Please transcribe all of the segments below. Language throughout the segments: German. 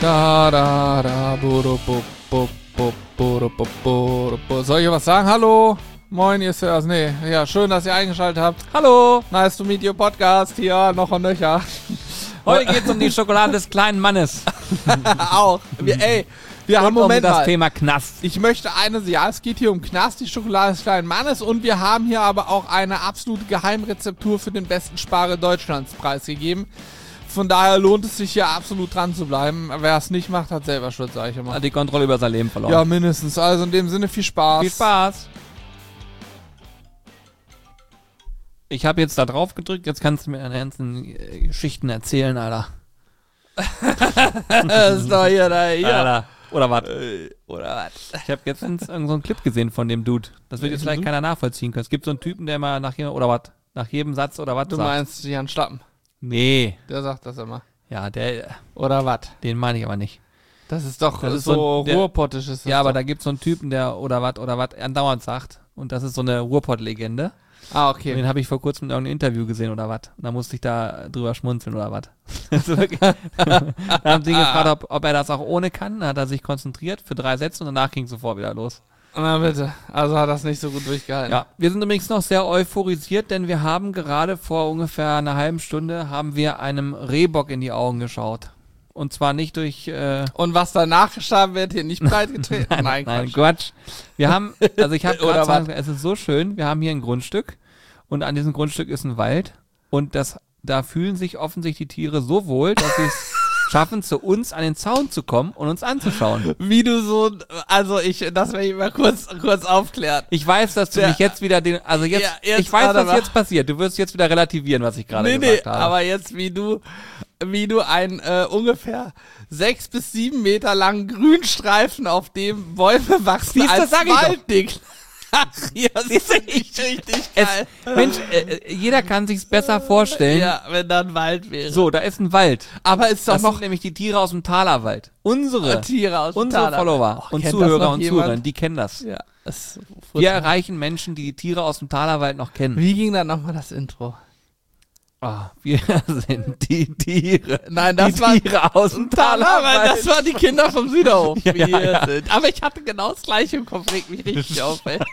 Da, da, da, Soll ich was sagen? Hallo? Moin, ihr Sirs. Nee, ja, schön, dass ihr eingeschaltet habt. Hallo, nice to meet you Podcast. Hier, noch und nöcher. Heute geht's um die Schokolade des kleinen Mannes. Auch. Wir haben Moment um das mal. Thema Knast. Ich möchte es geht hier um Knast, die Schokolade des kleinen Mannes, und wir haben hier aber auch eine absolute Geheimrezeptur für den besten Sparer Deutschlands preisgegeben. Von daher lohnt es sich hier absolut dran zu bleiben. Wer es nicht macht, hat selber Schuld, sag ich immer. Hat die Kontrolle über sein Leben verloren. Ja, mindestens. Also in dem Sinne viel Spaß. Viel Spaß. Ich habe jetzt da drauf gedrückt, jetzt kannst du mir deine ganzen Geschichten erzählen, Alter. Das ist doch hier. Alter. Oder was? Oder was? Ich habe jetzt irgend so einen Clip gesehen von dem Dude. Das wird jetzt vielleicht keiner nachvollziehen können. Es gibt so einen Typen, der immer nach jedem Satz oder was Du sagt. meinst Jan Schlappen? Nee. Der sagt das immer. Ja, Oder was? den meine ich aber nicht. Das ist doch Das ist so der- ruhrpottisch. Ist das Ja, aber doch. da gibt es so einen Typen, der oder was andauernd sagt. Und das ist so eine Ruhrpott-Legende. Ah, Und okay. den habe ich vor kurzem in irgendeinem Interview gesehen oder was. Und da musste ich da drüber schmunzeln oder was. Also wirklich. Da haben sie ihn gefragt, ob er das auch ohne kann. Da hat er sich konzentriert für 3 Sätze und danach ging es sofort wieder los. Na bitte. Also hat das nicht so gut durchgehalten. Ja, wir sind übrigens noch sehr euphorisiert, denn wir haben gerade vor ungefähr einer halben Stunde haben wir einem Rehbock in die Augen geschaut. Und zwar nicht durch... Und was danach geschah, wird hier nicht breit getreten. Nein, Quatsch. Wir haben, also ich habe Oder gerade was? gesagt, es ist so schön, wir haben hier ein Grundstück und an diesem Grundstück ist ein Wald und da fühlen sich offensichtlich die Tiere so wohl, dass sie es schaffen, zu uns an den Zaun zu kommen und uns anzuschauen. Wie du so, das will ich mal kurz aufklären. Ich weiß, dass du mich jetzt wieder ich weiß, warte was mal. jetzt passiert. Du wirst jetzt wieder relativieren, was ich gerade gesagt habe. Aber jetzt wie du einen ungefähr 6 bis 7 Meter langen Grünstreifen, auf dem Bäume wachsen, Siehst du, als sag ich doch. Walddick. Ach, ja, das ist richtig geil. Mensch, jeder kann sich's besser vorstellen. Ja, wenn da ein Wald wäre. So, da ist ein Wald. Aber ist doch Das noch sind nämlich die Tiere aus dem Talerwald. Unsere Tiere aus dem Unsere Tal. Follower Oh, und kennt das Zuhörer noch und jemand? Zuhörerinnen, die kennen das. Ja, das Wir erreichen Menschen, die Tiere aus dem Talerwald noch kennen. Wie ging dann nochmal das Intro? Wir sind die Tiere. Nein, die Tiere aus dem Talerwald. Das waren die Kinder vom Süderhof. Ja, Wir ja. sind. Aber ich hatte genau das gleiche im Kopf, regt mich richtig auf, ey.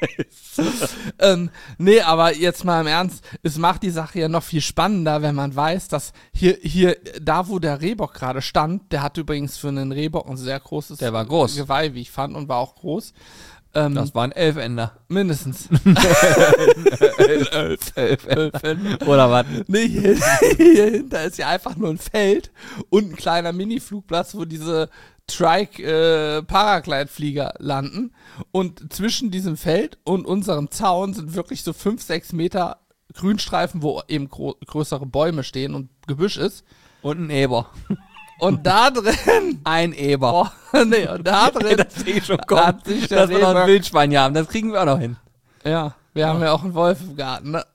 Nee, aber jetzt mal im Ernst, es macht die Sache ja noch viel spannender, wenn man weiß, dass hier, da wo der Rehbock gerade stand, der hatte übrigens für einen Rehbock ein sehr großes Der war groß. Geweih, wie ich fand, und war auch groß. Das waren 11 Ender. Mindestens. 11 Ender. Oder was? Nee, hier hinter ist ja einfach nur ein Feld und ein kleiner Mini-Flugplatz, wo diese Trike-Paraglide-Flieger landen. Und zwischen diesem Feld und unserem Zaun sind wirklich so 5, 6 Meter Grünstreifen, wo eben größere Bäume stehen und Gebüsch ist. Und ein Eber. Und da drin, Ein Eber. und da drin Das sehe ich schon kommen. hat sich der Dass wir noch ein Rehbock, Wildschwein hier haben. Das kriegen wir auch noch hin. ja, wir haben ja auch einen Wolf im Garten, ne?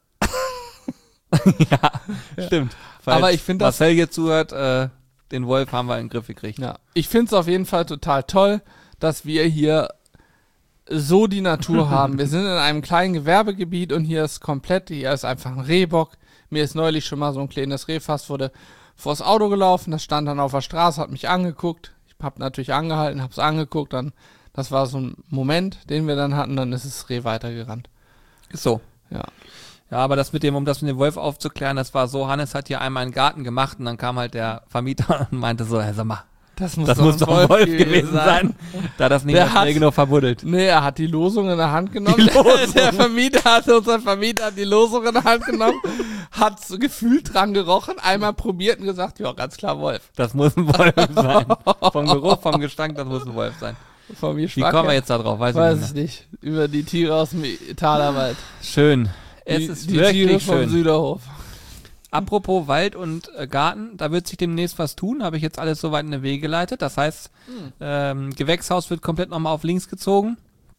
Stimmt. Aber ich finde das- Marcel hier zuhört, den Wolf haben wir in den Griff gekriegt. Ja, ich finde es auf jeden Fall total toll, dass wir hier so die Natur haben. Wir sind in einem kleinen Gewerbegebiet und hier ist einfach ein Rehbock. Mir ist neulich schon mal so ein kleines Reh fast vors Auto gelaufen, das stand dann auf der Straße, hat mich angeguckt. Ich habe natürlich angehalten, habe es angeguckt, dann, das war so ein Moment, den wir dann hatten, dann ist das Reh weitergerannt. Ist so. Ja. Ja, aber um das mit dem Wolf aufzuklären, das war so, Hannes hat hier einmal einen Garten gemacht und dann kam halt der Vermieter und meinte so, hey, sag mal, Das das muss doch ein Wolf gewesen sein. Da hat das nicht Der mehr hat- schnell genug verbuddelt. Nee, er hat die Losung in der Hand genommen. Die Losung. Unser Vermieter hat die Losung in der Hand genommen, hat so gefühlt dran gerochen, einmal probiert und gesagt, ja, ganz klar Wolf. Das muss ein Wolf sein. Vom Geruch, vom Gestank, das muss ein Wolf sein. Von mir Wie kommen wir jetzt da drauf? Weiß Weiß ich es nicht. nicht. Über die Tiere aus dem Talerwald. Schön. Es ist die Tiere wirklich vom schön. Süderhof. Apropos Wald und Garten, da wird sich demnächst was tun, habe ich jetzt alles soweit in den Wege geleitet. Das heißt, Gewächshaus wird komplett nochmal auf links gezogen.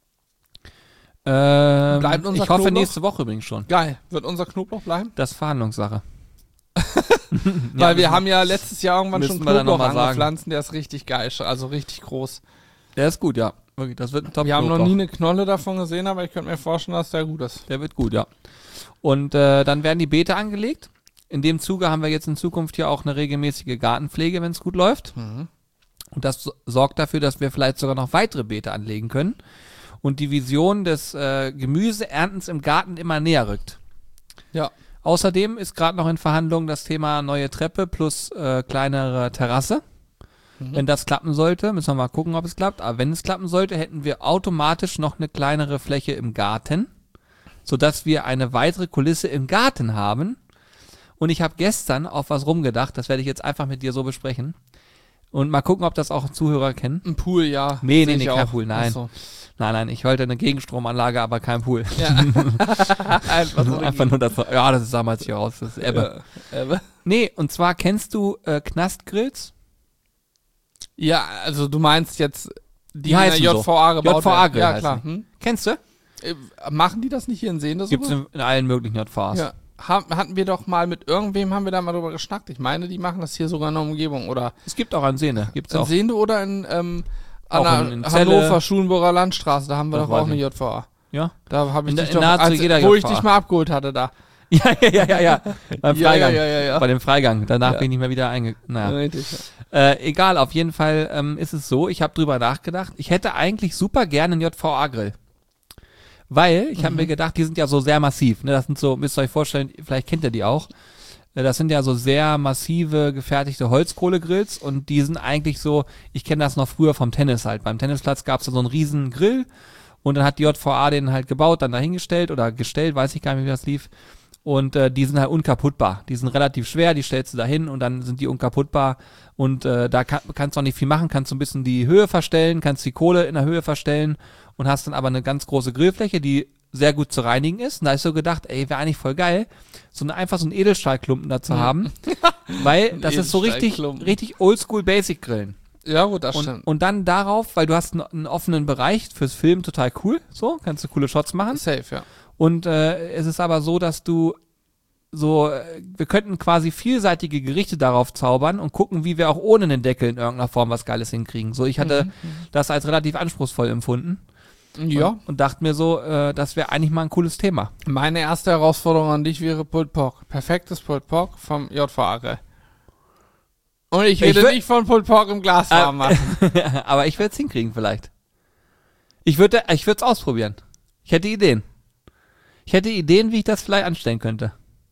Bleibt unser ich hoffe Knoblauch? nächste Woche übrigens schon. Geil. Wird unser Knoblauch bleiben? Das ist Verhandlungssache. Weil wir haben ja letztes Jahr irgendwann schon müssen wir dann noch Knoblauch mal sagen. angepflanzt, der ist richtig geil, also richtig groß. Der ist gut, ja. Wirklich, das wird ein top Wir haben noch nie eine Knolle davon gesehen, aber ich könnte mir vorstellen, dass der gut ist. Der wird gut, ja. Und dann werden die Beete angelegt. In dem Zuge haben wir jetzt in Zukunft hier auch eine regelmäßige Gartenpflege, wenn es gut läuft. Und das sorgt dafür, dass wir vielleicht sogar noch weitere Beete anlegen können und die Vision des Gemüseerntens im Garten immer näher rückt. Ja. Außerdem ist gerade noch in Verhandlung das Thema neue Treppe plus kleinere Terrasse. Wenn das klappen sollte, müssen wir mal gucken, ob es klappt. Aber wenn es klappen sollte, hätten wir automatisch noch eine kleinere Fläche im Garten, sodass wir eine weitere Kulisse im Garten haben. Und ich habe gestern auf was rumgedacht, das werde ich jetzt einfach mit dir so besprechen. Und mal gucken, ob das auch Zuhörer kennen. Ein Pool, ja. Nee, Sehe ich kein auch. Pool, nein. Ach so. Nein, ich wollte eine Gegenstromanlage, aber kein Pool. Ja. Einfach nur das, ja, das ist damals hier raus, das ist Ebbe. Ebbe. Nee, und zwar kennst du Knastgrills? Ja, also du meinst jetzt, die in heißen der so. JVA gebaut JVA-Grill werden. Ja, heißen klar. die. Hm? Kennst du? Machen die das nicht hier in Sehende Gibt's sogar? in allen möglichen JVAs. Ja. Hatten wir doch mal mit irgendwem, haben wir da mal drüber geschnackt. Ich meine, die machen das hier sogar in der Umgebung. Oder Es gibt auch an Sehne, gibt's in auch. Sehende oder in, Auch an in der Celle. Hannover, Schulenburger Landstraße. Da haben wir Das doch auch weiß eine ich. JVA. Ja? Da habe ich In dich der- doch, nahezu jeder wo ich JVA. dich mal abgeholt hatte da. Ja. Beim Freigang. Ja. Bei dem Freigang. Danach Ja. bin ich nicht mehr wieder naja. Richtig. Egal, auf jeden Fall ist es so, ich habe drüber nachgedacht, ich hätte eigentlich super gerne einen JVA-Grill. Weil, ich habe mir gedacht, die sind ja so sehr massiv. Ne? Das sind so, müsst ihr euch vorstellen, vielleicht kennt ihr die auch. Das sind ja so sehr massive, gefertigte Holzkohlegrills und die sind eigentlich so, ich kenne das noch früher vom Tennis halt. Beim Tennisplatz gab es da so einen riesen Grill und dann hat die JVA den halt gebaut, dann dahingestellt oder gestellt, weiß ich gar nicht, wie das lief. Und die sind halt unkaputtbar. Die sind relativ schwer, die stellst du da hin und dann sind die unkaputtbar. Und da kannst du auch nicht viel machen, kannst so ein bisschen die Höhe verstellen, kannst die Kohle in der Höhe verstellen und hast dann aber eine ganz große Grillfläche, die sehr gut zu reinigen ist. Und da hab ich so gedacht, ey, wäre eigentlich voll geil, einfach so einen Edelstahlklumpen da zu haben. Weil das ist so richtig, Edelstahlklumpen. richtig oldschool Basic Grillen. Ja, gut, das stimmt. Und dann darauf, weil du hast einen offenen Bereich fürs Filmen, total cool. So, kannst du coole Shots machen. Safe, ja. Und es ist aber so, dass du wir könnten quasi vielseitige Gerichte darauf zaubern und gucken, wie wir auch ohne den Deckel in irgendeiner Form was Geiles hinkriegen. So, ich hatte das als relativ anspruchsvoll empfunden. Ja. Und dachte mir so, das wäre eigentlich mal ein cooles Thema. Meine erste Herausforderung an dich wäre Pulled Pork. Perfektes Pulled Pork vom JVA. Und ich rede nicht von Pulled Pork im Glas warm machen. Aber ich werde es hinkriegen vielleicht. Ich würde es ausprobieren. Ich hätte Ideen, wie ich das vielleicht anstellen könnte.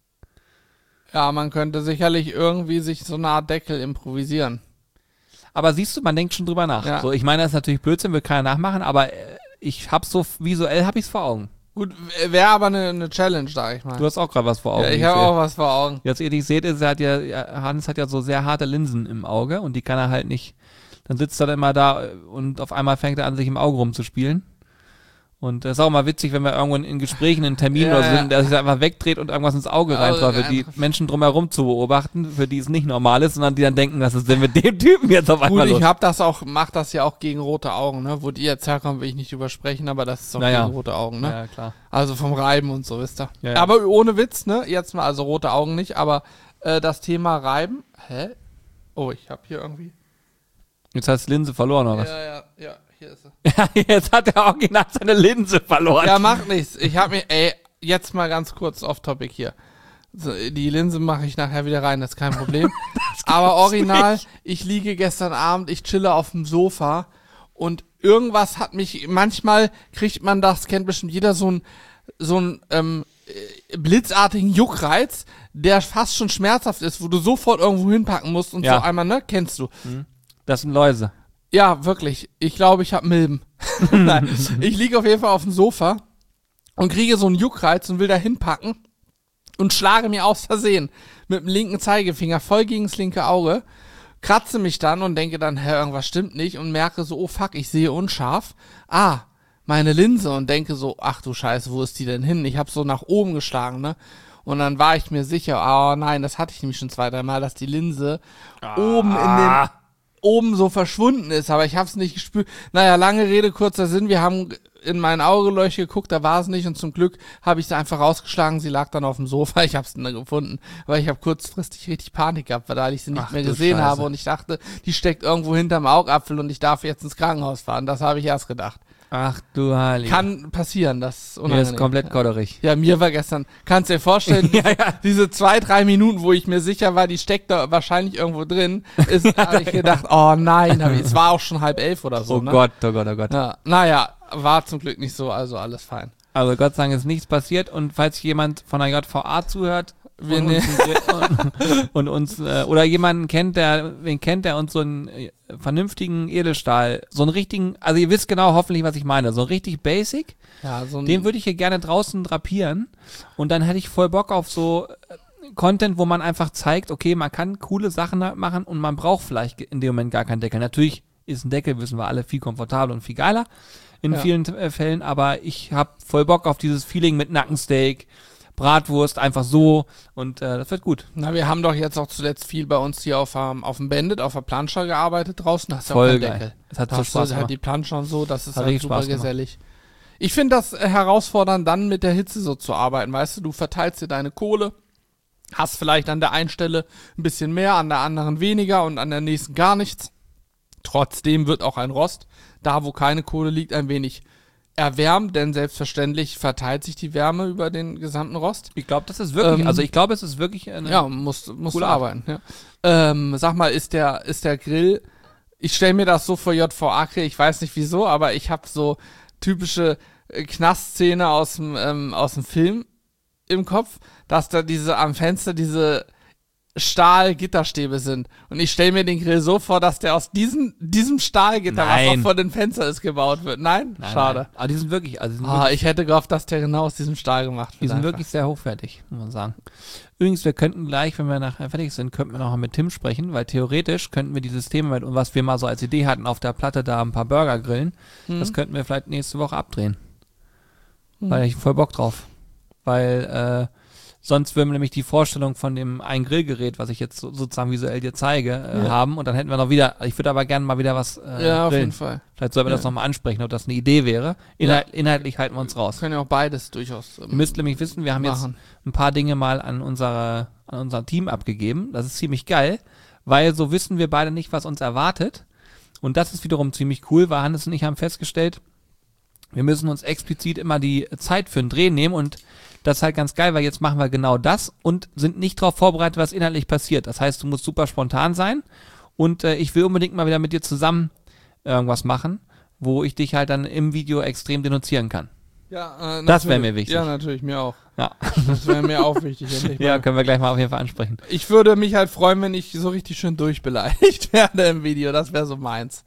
Ja, man könnte sicherlich irgendwie sich so eine Art Deckel improvisieren. Aber siehst du, man denkt schon drüber nach. Ja. So, ich meine, das ist natürlich Blödsinn, will keiner nachmachen, aber ich hab's so visuell vor Augen. Gut, wäre aber eine Challenge, sag ich mal. Du hast auch gerade was vor Augen. Ja, ich wie habe sehe. auch was vor Augen. Jetzt ihr nicht seht, Hannes hat ja so sehr harte Linsen im Auge und die kann er halt nicht. Dann sitzt er dann immer da und auf einmal fängt er an, sich im Auge rumzuspielen. Und das ist auch mal witzig, wenn wir irgendwo in Gesprächen, in Terminen Ja, oder so ja. sind, der sich einfach wegdreht und irgendwas ins Auge reinträufelt, die Menschen drumherum zu beobachten, für die es nicht normal ist, sondern die dann denken, was ist denn mit dem Typen jetzt auf einmal Gut, los? ich mach das ja auch gegen rote Augen, ne? Wo die jetzt herkommen, will ich nicht übersprechen, aber das ist auch Naja. gegen rote Augen, ne? Ja, klar. Also vom Reiben und so, wisst ihr. Ja. Aber ohne Witz, ne? Jetzt mal, also rote Augen nicht, aber das Thema Reiben. Hä? Oh, ich hab hier irgendwie. Jetzt hast du Linse verloren, oder was? Ja, hier ist sie. Ja, jetzt hat er original seine Linse verloren. Ja, macht nichts. Ich hab mir, jetzt mal ganz kurz off-topic hier. So, die Linse mache ich nachher wieder rein, das ist kein Problem. Aber original, ich liege gestern Abend, ich chille auf dem Sofa und irgendwas hat mich, manchmal kriegt man das, kennt bestimmt jeder, so ein blitzartigen Juckreiz, der fast schon schmerzhaft ist, wo du sofort irgendwo hinpacken musst und Ja. so einmal, ne, kennst du. Das sind Läuse. Ja, wirklich. Ich glaube, ich habe Milben. Nein, ich liege auf jeden Fall auf dem Sofa und kriege so einen Juckreiz und will da hinpacken und schlage mir aus Versehen mit dem linken Zeigefinger voll gegen das linke Auge, kratze mich dann und denke dann, irgendwas stimmt nicht und merke so, oh fuck, ich sehe unscharf. Meine Linse und denke so, ach du Scheiße, wo ist die denn hin? Ich habe so nach oben geschlagen, ne? Und dann war ich mir sicher, oh nein, das hatte ich nämlich schon 2-3 Mal, dass die Linse oben so verschwunden ist, aber ich hab's nicht gespürt. Naja, lange Rede, kurzer Sinn, wir haben in mein Augeleuchte geguckt, da war es nicht und zum Glück habe ich sie einfach rausgeschlagen, sie lag dann auf dem Sofa, ich hab's dann gefunden, weil ich habe kurzfristig richtig Panik gehabt, weil ich sie nicht Ach, mehr du gesehen Scheiße. habe und ich dachte, die steckt irgendwo hinterm Augapfel und ich darf jetzt ins Krankenhaus fahren, das habe ich erst gedacht. Ach du Heilige. Kann passieren, das ist Mir unangenehm. ist komplett kodderig. Ja, mir war gestern, kannst dir vorstellen, diese 2-3 Minuten, wo ich mir sicher war, die steckt da wahrscheinlich irgendwo drin, habe ich gedacht, oh nein, es war auch schon 10:30 oder so. Oh ne? Gott, oh Gott, oh Gott. Ja, naja, war zum Glück nicht so, also alles fein. Also Gott sei Dank ist nichts passiert und falls jemand von der JVA zuhört und uns oder jemanden kennt, der uns so einen vernünftigen Edelstahl, so einen richtigen, also ihr wisst genau hoffentlich, was ich meine, so richtig basic, Ja, so den würde ich hier gerne draußen drapieren und dann hätte ich voll Bock auf so Content, wo man einfach zeigt, okay, man kann coole Sachen machen und man braucht vielleicht in dem Moment gar keinen Deckel. Natürlich ist ein Deckel, wissen wir alle, viel komfortabler und viel geiler in vielen Fällen, aber ich habe voll Bock auf dieses Feeling mit Nackensteak, Bratwurst, einfach so und das wird gut. Na, wir haben doch jetzt auch zuletzt viel bei uns hier auf dem Bandit, auf der Planscher gearbeitet draußen, da hast du auch Voll keinen geil. Deckel. Es hat Da so hast du Spaß halt gemacht. die Planscher und so, das ist Hat halt richtig super Spaß gemacht. gesellig. Ich finde das herausfordernd, dann mit der Hitze so zu arbeiten, weißt du verteilst dir deine Kohle, hast vielleicht an der einen Stelle ein bisschen mehr, an der anderen weniger und an der nächsten gar nichts. Trotzdem wird auch ein Rost, da wo keine Kohle liegt, ein wenig erwärmt, denn selbstverständlich verteilt sich die Wärme über den gesamten Rost. Ich glaube, das ist wirklich, Also ich glaube, es ist wirklich eine Ja, musst du coole arbeiten. Ja. Sag mal, ist der Grill, ich stelle mir das so vor JVA-Grill, ich weiß nicht wieso, aber ich habe so typische Knastszene aus dem Film im Kopf, dass da am Fenster diese Stahlgitterstäbe sind. Und ich stelle mir den Grill so vor, dass der aus diesem Stahlgitter, was Nein. noch vor den Fenstern ist, gebaut wird. Nein? Schade. Nein. Aber die sind wirklich, wirklich Ich hätte gehofft, dass der genau aus diesem Stahl gemacht wird. die sind einfach. wirklich sehr hochwertig, muss man sagen. Übrigens, wir könnten gleich, wenn wir nachher fertig sind, könnten wir noch mal mit Tim sprechen, weil theoretisch könnten wir dieses Thema, was wir mal so als Idee hatten, auf der Platte da ein paar Burger grillen, das könnten wir vielleicht nächste Woche abdrehen. Weil ich voll Bock drauf. Weil sonst würden wir nämlich die Vorstellung von dem ein Grillgerät, was ich jetzt sozusagen visuell dir zeige, haben und dann hätten wir noch wieder, ich würde aber gerne mal wieder was Ja, auf grillen. jeden Fall. Vielleicht sollten wir das nochmal ansprechen, ob das eine Idee wäre. Inhaltlich halten wir uns raus. Können ja auch beides durchaus Ihr müsst nämlich wissen, wir haben machen. jetzt ein paar Dinge mal an unser Team abgegeben. Das ist ziemlich geil, weil so wissen wir beide nicht, was uns erwartet. Und das ist wiederum ziemlich cool, weil Hannes und ich haben festgestellt, wir müssen uns explizit immer die Zeit für einen Dreh nehmen und das ist halt ganz geil, weil jetzt machen wir genau das und sind nicht darauf vorbereitet, was inhaltlich passiert. Das heißt, du musst super spontan sein und ich will unbedingt mal wieder mit dir zusammen irgendwas machen, wo ich dich halt dann im Video extrem denunzieren kann. Ja, Das wäre mir wichtig. Ja, natürlich, mir auch. Ja. Das wäre mir auch wichtig. endlich mal. Ja, können wir gleich mal auf jeden Fall ansprechen. Ich würde mich halt freuen, wenn ich so richtig schön durchbeleidigt werde im Video. Das wäre so meins.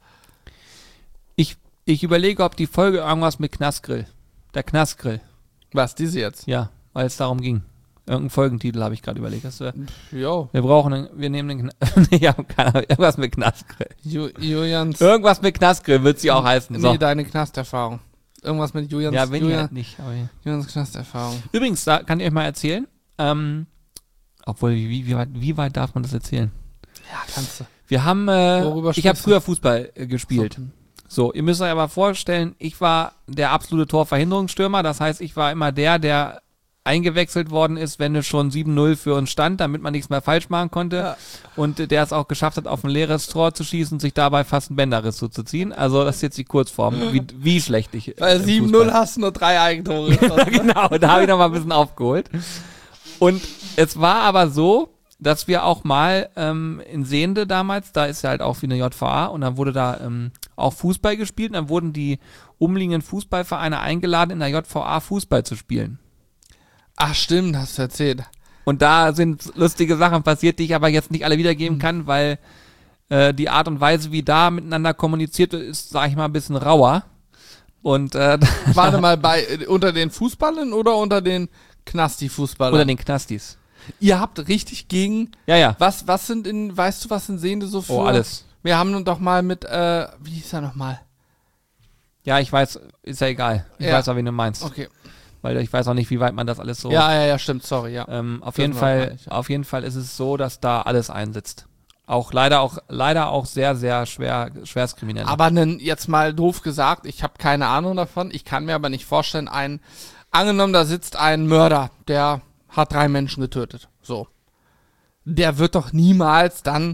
Ich überlege, ob die Folge irgendwas mit Knastgrill. Der Knastgrill. Was, diese jetzt? Ja, weil es darum ging. Irgendeinen Folgentitel habe ich gerade überlegt. Jo. Wir nehmen den ja, keine Ahnung, irgendwas mit Knastgrill. Julians. Irgendwas mit Knastgrill wird sie auch heißen. So. Nee, deine Knasterfahrung. Irgendwas mit Julians. Ja, wenn ihr nicht. Aber ja. Julians Knasterfahrung. Übrigens, da kann ich euch mal erzählen. Obwohl, wie weit darf man das erzählen? Ja, kannst du. Wir haben, Worüber ich habe sprichst du? früher Fußball gespielt. So, ihr müsst euch aber vorstellen, ich war der absolute Torverhinderungsstürmer. Das heißt, ich war immer der eingewechselt worden ist, wenn es schon 7-0 für uns stand, damit man nichts mehr falsch machen konnte. Ja. Und der es auch geschafft hat, auf ein leeres Tor zu schießen und sich dabei fast einen Bänderriss zuzuziehen. Also das ist jetzt die Kurzform, wie schlecht ich Weil im 7-0 Fußball. hast du nur 3 Eigentore. geschossen. Genau, da habe ich noch mal ein bisschen aufgeholt. Und es war aber so, dass wir auch mal in Sehnde damals, da ist ja halt auch wie eine JVA und dann wurde da auch Fußball gespielt und dann wurden die umliegenden Fußballvereine eingeladen, in der JVA Fußball zu spielen. Ach stimmt, hast du erzählt. Und da sind lustige Sachen passiert, die ich aber jetzt nicht alle wiedergeben kann, weil die Art und Weise, wie da miteinander kommuniziert wird, ist, sag ich mal, ein bisschen rauer. Und Warte mal, unter den Fußballern oder unter den Knasti-Fußballern? oder den Knastis. Ihr habt richtig gegen. Ja. Was sind weißt du, was in Sehnde so für? Oh, alles. Wir haben nun doch mal mit, wie hieß er nochmal? Ja, ich weiß, ist ja egal. Ich Ja. weiß auch, wen du meinst. Okay. Weil ich weiß auch nicht, wie weit man das alles so... Ja, stimmt, sorry, ja. Auf Das jeden war Fall, peinlich, ja. auf jeden Fall ist es so, dass da alles einsetzt. Leider auch sehr, sehr schwerstkriminell. Aber jetzt mal doof gesagt, ich habe keine Ahnung davon, ich kann mir aber nicht vorstellen, angenommen, da sitzt ein Mörder, der hat 3 Menschen getötet, so. Der wird doch niemals dann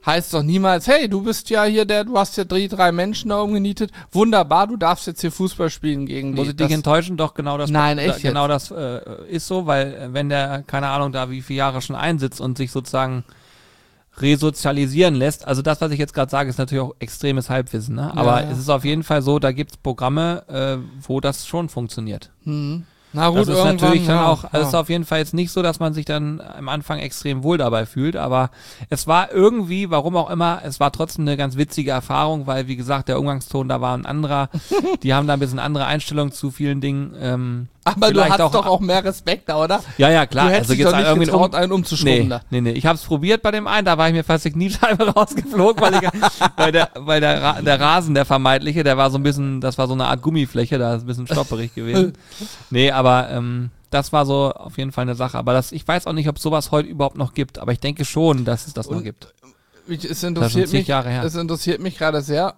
heißt doch niemals, hey, du bist ja hier du hast ja 3 Menschen da umgenietet. Wunderbar, du darfst jetzt hier Fußball spielen gegen die. Muss ich dich enttäuschen? Doch, genau das. Nein, echt genau das ist so, weil wenn der, keine Ahnung, da wie viele Jahre schon einsitzt und sich sozusagen resozialisieren lässt, also das, was ich jetzt gerade sage, ist natürlich auch extremes Halbwissen, ne? Aber es ist auf jeden Fall so, da gibt es Programme, wo das schon funktioniert. Na gut, das ist natürlich dann auch, ja. ist auf jeden Fall jetzt nicht so, dass man sich dann am Anfang extrem wohl dabei fühlt, aber es war irgendwie, warum auch immer, es war trotzdem eine ganz witzige Erfahrung, weil, wie gesagt, der Umgangston da war ein anderer, die haben da ein bisschen andere Einstellung zu vielen Dingen. Aber du hast doch auch mehr Respekt da, oder? Ja, klar. Du hättest dich doch nicht getraut, einen umzuschrubben da. Nee. Ich hab's probiert bei dem einen, da war ich mir fast die Kniescheibe rausgeflogen, weil der Rasen, der vermeintliche, der war so ein bisschen, das war so eine Art Gummifläche, da ist ein bisschen stopperig gewesen. Nee, aber das war so auf jeden Fall eine Sache. Aber ich weiß auch nicht, ob sowas heute überhaupt noch gibt, aber ich denke schon, dass es das noch gibt. Es interessiert mich gerade sehr.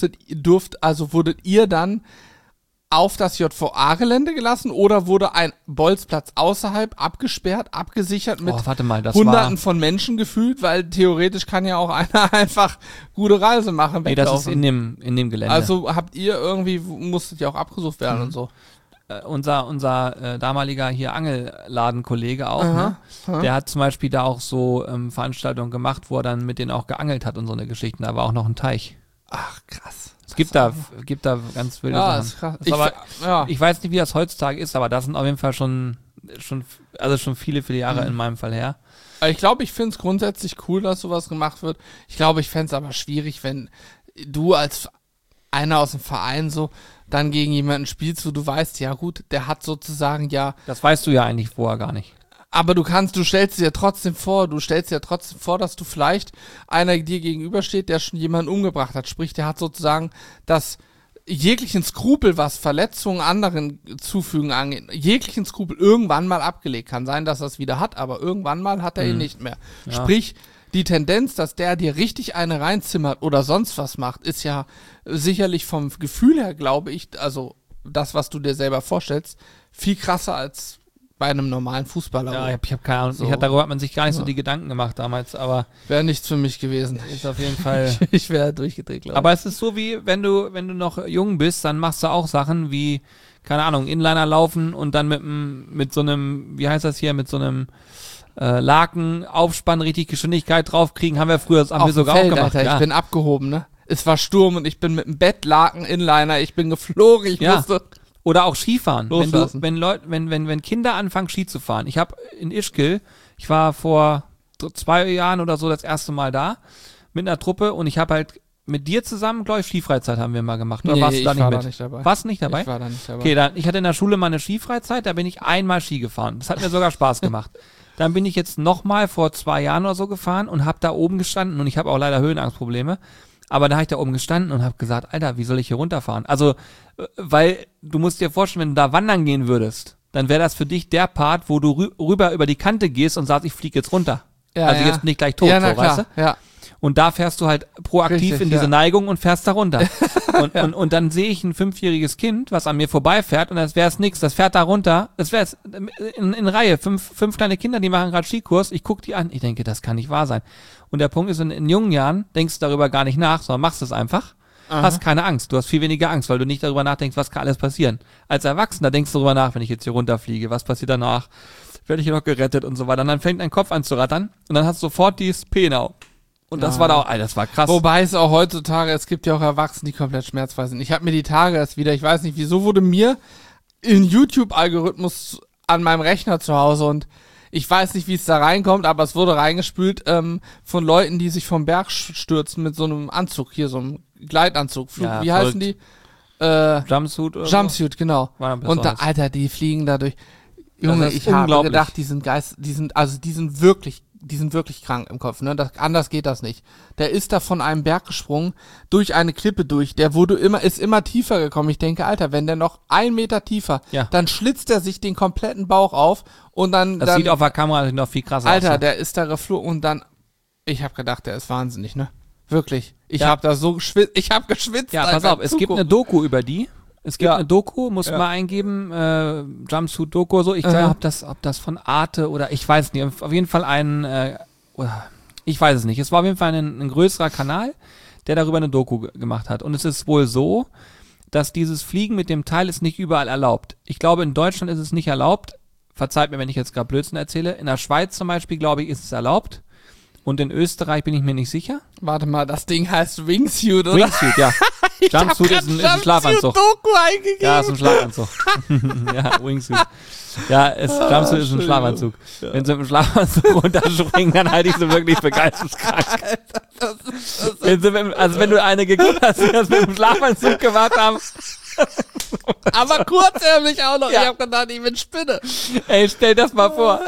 Wurdet ihr dann auf das JVA-Gelände gelassen oder wurde ein Bolzplatz außerhalb abgesperrt, abgesichert mit Hunderten von Menschen gefühlt, weil theoretisch kann ja auch einer einfach gute Reise machen. Nee, das ist in dem Gelände. Also musstet ihr auch abgesucht werden und so. Unser damaliger hier Angelladenkollege auch, ne? Der hat zum Beispiel da auch so Veranstaltungen gemacht, wo er dann mit denen auch geangelt hat und so eine Geschichte. Da war auch noch ein Teich. Ach, krass. Es gibt da ganz wilde Sachen. Ist krass. Ich weiß nicht, wie das heutzutage ist, aber das sind auf jeden Fall schon viele, viele Jahre in meinem Fall her. Ich glaube, ich finde es grundsätzlich cool, dass sowas gemacht wird. Ich glaube, ich fände es aber schwierig, wenn du als einer aus dem Verein so dann gegen jemanden spielst, wo du weißt, ja gut, der hat sozusagen Das weißt du ja eigentlich vorher gar nicht. Aber du stellst dir trotzdem vor, dass du vielleicht einer dir gegenübersteht, der schon jemanden umgebracht hat. Sprich, der hat sozusagen das jeglichen Skrupel, was Verletzungen anderen zufügen angeht, jeglichen Skrupel irgendwann mal abgelegt. Kann sein, dass er es wieder hat, aber irgendwann mal hat er ihn nicht mehr. Ja. Sprich, die Tendenz, dass der dir richtig eine reinzimmert oder sonst was macht, ist ja sicherlich vom Gefühl her, glaube ich, also das, was du dir selber vorstellst, viel krasser als bei einem normalen Fußballer. Ja, ich habe keine Ahnung. So. Darüber hat man sich gar nicht so die Gedanken gemacht damals, aber wäre nichts für mich gewesen. Ist auf jeden Fall. Ich wäre durchgedreht, glaube ich. Aber es ist so wie, wenn du noch jung bist, dann machst du auch Sachen wie, keine Ahnung, Inliner laufen und dann mit so einem, wie heißt das hier, mit so einem Laken, Aufspann, richtig Geschwindigkeit draufkriegen, haben wir sogar auch gemacht. Alter, ich bin abgehoben, ne? Es war Sturm und ich bin mit dem Bettlaken, Inliner, ich bin geflogen, musste... Oder auch Skifahren. Loslassen. Wenn Kinder anfangen, Ski zu fahren. Ich habe in Ischgl, ich war vor 2 Jahren oder so das erste Mal da mit einer Truppe und ich habe halt mit dir zusammen, glaube ich, Skifreizeit haben wir mal gemacht. Oder warst du da nicht mit? Nicht dabei. Warst du nicht dabei? Ich war da nicht dabei. Okay, ich hatte in der Schule mal eine Skifreizeit, da bin ich einmal Ski gefahren. Das hat mir sogar Spaß gemacht. Dann bin ich jetzt nochmal vor 2 Jahren oder so gefahren und habe da oben gestanden und ich habe auch leider Höhenangstprobleme. Aber da habe ich da oben gestanden und habe gesagt, Alter, wie soll ich hier runterfahren? Also, weil du musst dir vorstellen, wenn du da wandern gehen würdest, dann wäre das für dich der Part, wo du rüber über die Kante gehst und sagst, ich fliege jetzt runter. Ja, also jetzt bin ich gleich tot, ja, so, weißt du? Ja. Und da fährst du halt proaktiv Richtig, in diese Neigung und fährst da runter. Und dann sehe ich ein 5-jähriges Kind, was an mir vorbeifährt und das wäre es nix, das fährt da runter, das wäre es in Reihe, fünf kleine Kinder, die machen gerade Skikurs, ich gucke die an, ich denke, das kann nicht wahr sein. Und der Punkt ist, in jungen Jahren denkst du darüber gar nicht nach, sondern machst es einfach. Aha. Hast keine Angst, du hast viel weniger Angst, weil du nicht darüber nachdenkst, was kann alles passieren. Als Erwachsener denkst du darüber nach, wenn ich jetzt hier runterfliege, was passiert danach, werde ich hier noch gerettet und so weiter. Und dann fängt dein Kopf an zu rattern und dann hast du sofort dieses Penau. Und das war da auch, Alter, das war krass. Wobei es auch heutzutage, es gibt ja auch Erwachsene, die komplett schmerzfrei sind. Ich habe mir die Tage erst wieder, ich weiß nicht, wieso wurde mir ein YouTube-Algorithmus an meinem Rechner zu Hause und ich weiß nicht, wie es da reinkommt, aber es wurde reingespült von Leuten, die sich vom Berg stürzen mit so einem Anzug, hier so einem Gleitanzug. Ja, wie heißen die? Jumpsuit oder Jumpsuit, so? Genau. Und da, Alter, die fliegen dadurch. Junge, ich habe gedacht, die sind wirklich krank im Kopf, ne? Anders geht das nicht. Der ist da von einem Berg gesprungen, durch eine Klippe durch, ist immer tiefer gekommen. Ich denke, Alter, wenn der noch 1 Meter tiefer, dann schlitzt er sich den kompletten Bauch auf und dann... Das sieht auf der Kamera noch viel krasser aus. Alter, der ist da geflogen und dann, ich habe gedacht, der ist wahnsinnig, ne? Wirklich. Ich habe da so geschwitzt, Ja, pass auf, es gibt eine Doku über die. Es gibt eine Doku, muss man eingeben, Jumpsuit Doku, so. Ich glaube, ob das von Arte oder ich weiß nicht, auf jeden Fall Ich weiß es nicht. Es war auf jeden Fall ein größerer Kanal, der darüber eine Doku gemacht hat. Und es ist wohl so, dass dieses Fliegen mit dem Teil ist nicht überall erlaubt. Ich glaube, in Deutschland ist es nicht erlaubt. Verzeiht mir, wenn ich jetzt gerade Blödsinn erzähle. In der Schweiz zum Beispiel, glaube ich, ist es erlaubt. Und in Österreich bin ich mir nicht sicher. Warte mal, das Ding heißt Wingsuit, oder? Wingsuit, ja. Jumpsuit ist ein Schlafanzug. Doku eingegeben. Ja, ist ein Schlafanzug. Ja, Wingsuit. Ja, Jumpsuit ist ein Schlafanzug. Ja. Wenn sie mit dem Schlafanzug runterspringen, dann halte ich sie wirklich für geisteskrank. Wenn du eine geguckt hast, die das mit dem Schlafanzug gemacht haben. Aber kurzärmlich auch noch. Ja. Ich hab gedacht, ich bin Spinne. Ey, stell das mal vor.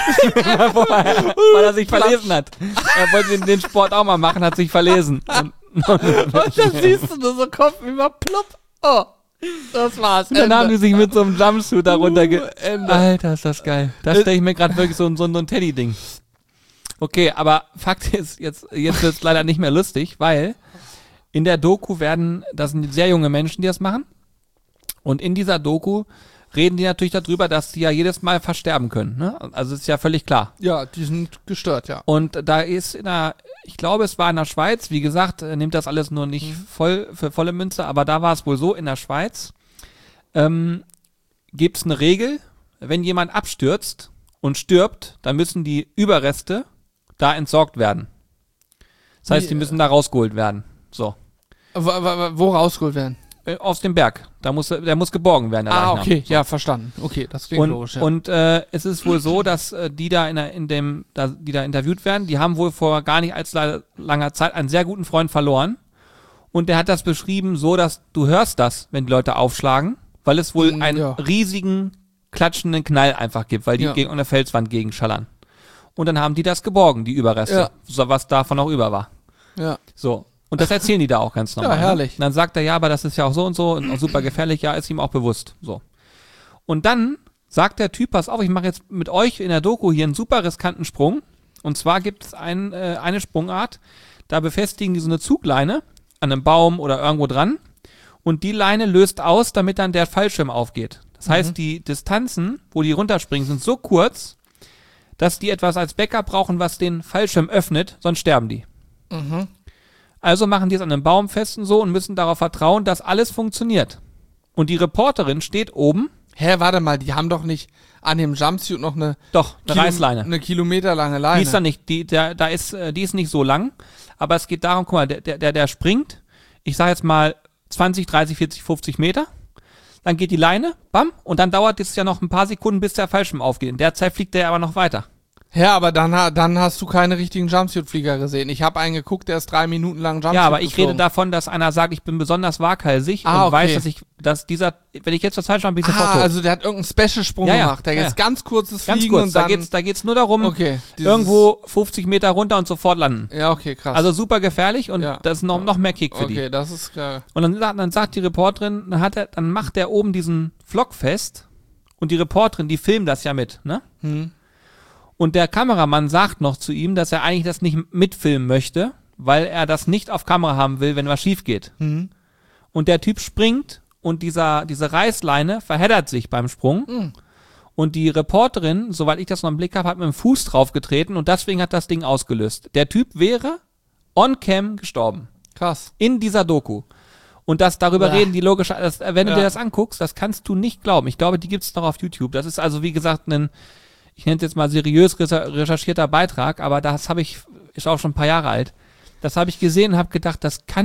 Weil er sich verlesen hat. Er wollte den Sport auch mal machen, hat sich verlesen. Und dann siehst du nur so Kopf über plupp. Oh, das war's. Und dann haben die sich mit so einem Jumpsuit darunter Alter, ist das geil. Das stelle ich mir gerade wirklich so ein Teddy-Ding. Okay, aber Fakt ist, jetzt wird es leider nicht mehr lustig, weil in der Doku das sind sehr junge Menschen, die das machen. Und in dieser Doku reden die natürlich darüber, dass die ja jedes Mal versterben können. Ne? Also ist ja völlig klar. Ja, die sind gestört, ja. Und da ist ich glaube, es war in der Schweiz, wie gesagt, nimmt das alles nur nicht voll für volle Münze, aber da war es wohl so, in der Schweiz gibt es eine Regel, wenn jemand abstürzt und stirbt, dann müssen die Überreste da entsorgt werden. Das heißt, die müssen da rausgeholt werden. So. Wo rausgeholt werden? Aus dem Berg. Der muss geborgen werden. Der Leichnam. Okay, ja, verstanden. Okay, das klingt logisch. Ja. Und es ist wohl so, dass die da die da interviewt werden, die haben wohl vor gar nicht allzu langer Zeit einen sehr guten Freund verloren. Und der hat das beschrieben so, dass du hörst das, wenn die Leute aufschlagen, weil es wohl einen riesigen, klatschenden Knall einfach gibt, weil die gegen eine Felswand gegenschallern. Und dann haben die das geborgen, die Überreste, so was davon noch über war. Ja. So. Und das erzählen die da auch ganz normal. Ja, herrlich. Ne? Und dann sagt er, ja, aber das ist ja auch so und auch super gefährlich. Ja, ist ihm auch bewusst. So. Und dann sagt der Typ, pass auf, ich mache jetzt mit euch in der Doku hier einen super riskanten Sprung. Und zwar gibt es eine Sprungart, da befestigen die so eine Zugleine an einem Baum oder irgendwo dran. Und die Leine löst aus, damit dann der Fallschirm aufgeht. Das heißt, die Distanzen, wo die runterspringen, sind so kurz, dass die etwas als Backup brauchen, was den Fallschirm öffnet, sonst sterben die. Mhm. Also machen die es an einem Baum fest und so und müssen darauf vertrauen, dass alles funktioniert. Und die Reporterin steht oben. Hä, warte mal, die haben doch nicht an dem Jumpsuit noch eine Reißleine. Eine kilometerlange Leine. Die ist da nicht, die ist nicht so lang, aber es geht darum, guck mal, der springt, ich sag jetzt mal 20, 30, 40, 50 Meter, dann geht die Leine, bam, und dann dauert es ja noch ein paar Sekunden, bis der Fallschirm aufgeht. In der Zeit fliegt der aber noch weiter. Ja, aber dann hast du keine richtigen Jumpsuit-Flieger gesehen. Ich habe einen geguckt, der ist 3 Minuten lang Jumpsuit Ja, aber ich geflogen. rede davon, dass einer sagt, ich bin besonders waghalsig und weiß, wenn ich jetzt zur Zeit schaue, bin ich sofort tot. Also der hat irgendeinen Special-Sprung gemacht. Der jetzt ganz kurzes Fliegen ganz kurz, und dann... Da geht's nur darum, irgendwo 50 Meter runter und sofort landen. Ja, okay, krass. Also super gefährlich und das ist noch mehr Kick für die. Okay, das ist klar. Und dann sagt die Reporterin, dann macht der oben diesen Vlog fest und die Reporterin, die filmt das ja mit, ne? Und der Kameramann sagt noch zu ihm, dass er eigentlich das nicht mitfilmen möchte, weil er das nicht auf Kamera haben will, wenn was schief geht. Und der Typ springt und diese Reißleine verheddert sich beim Sprung. Und die Reporterin, soweit ich das noch im Blick habe, hat mit dem Fuß draufgetreten und deswegen hat das Ding ausgelöst. Der Typ wäre on cam gestorben. Krass. In dieser Doku. Und darüber reden die logisch, wenn du dir das anguckst, das kannst du nicht glauben. Ich glaube, die gibt es noch auf YouTube. Das ist also, wie gesagt, ich nenne es jetzt mal seriös recherchierter Beitrag, aber ist auch schon ein paar Jahre alt. Das habe ich gesehen und habe gedacht,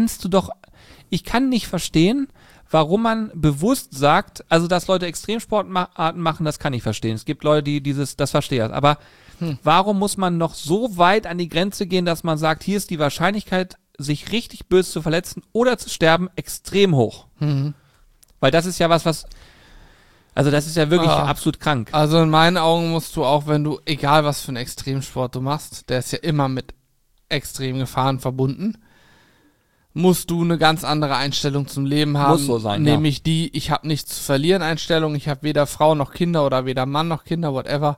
ich kann nicht verstehen, warum man bewusst sagt, also dass Leute Extremsportarten machen, das kann ich verstehen. Es gibt Leute, die das verstehen. Aber warum muss man noch so weit an die Grenze gehen, dass man sagt, hier ist die Wahrscheinlichkeit, sich richtig böse zu verletzen oder zu sterben, extrem hoch. Weil das ist ja also das ist ja wirklich absolut krank. Also in meinen Augen musst du auch, wenn du, egal was für einen Extremsport du machst, der ist ja immer mit extremen Gefahren verbunden, musst du eine ganz andere Einstellung zum Leben haben. Muss so sein, nämlich die, ich habe nichts zu verlieren Einstellung, ich habe weder Frau noch Kinder oder weder Mann noch Kinder, whatever.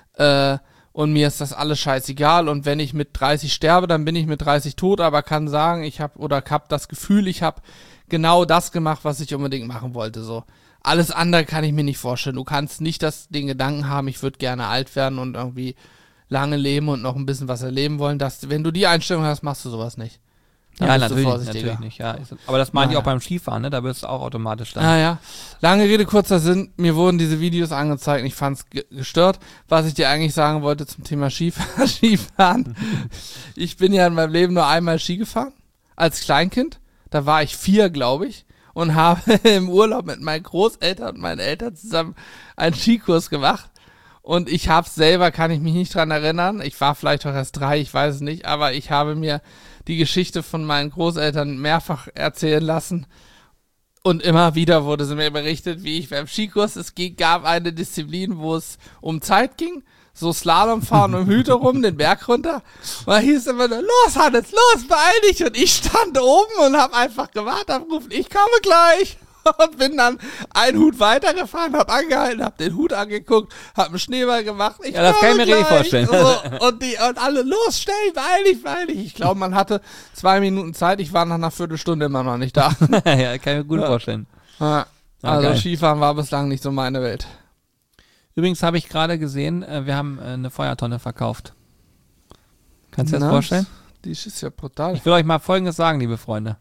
Und mir ist das alles scheißegal und wenn ich mit 30 sterbe, dann bin ich mit 30 tot, aber kann sagen, ich habe das Gefühl, ich habe genau das gemacht, was ich unbedingt machen wollte, so. Alles andere kann ich mir nicht vorstellen. Du kannst nicht den Gedanken haben, ich würde gerne alt werden und irgendwie lange leben und noch ein bisschen was erleben wollen, dass, wenn du die Einstellung hast, machst du sowas nicht. Dann Ja, bist du vorsichtiger. natürlich nicht. Ja. Aber das meinen die Naja. auch beim Skifahren, ne? Da wirst du auch automatisch dann. Naja, lange Rede, kurzer Sinn, mir wurden diese Videos angezeigt und ich fand's gestört. Was ich dir eigentlich sagen wollte zum Thema Skifahren. Ich bin ja in meinem Leben nur einmal Ski gefahren, als Kleinkind. Da war ich 4, glaube ich, und habe im Urlaub mit meinen Großeltern und meinen Eltern zusammen einen Skikurs gemacht. Und ich habe selber, kann ich mich nicht dran erinnern, ich war vielleicht auch erst 3, ich weiß es nicht, aber ich habe mir die Geschichte von meinen Großeltern mehrfach erzählen lassen. Und immer wieder wurde sie mir berichtet, wie ich beim Skikurs, gab eine Disziplin, wo es um Zeit ging, so Slalom fahren um Hüte rum, den Berg runter. Und da hieß es immer nur, los Hannes, los, beeil dich. Und ich stand oben und habe einfach gewartet, hab gerufen, ich komme gleich. Und bin dann einen Hut weitergefahren, hab angehalten, hab den Hut angeguckt, hab einen Schneeball gemacht. Ja, das kann ich mir richtig vorstellen. So, und alle, los, schnell, beeil dich. Ich glaube, man hatte 2 Minuten Zeit, ich war nach einer Viertelstunde immer noch nicht da. Ja, kann ich mir gut vorstellen. Ja, also geil. Skifahren war bislang nicht so meine Welt. Übrigens habe ich gerade gesehen, wir haben eine Feuertonne verkauft. Kannst du dir das Na, vorstellen? Die ist ja brutal. Ich will euch mal Folgendes sagen, liebe Freunde.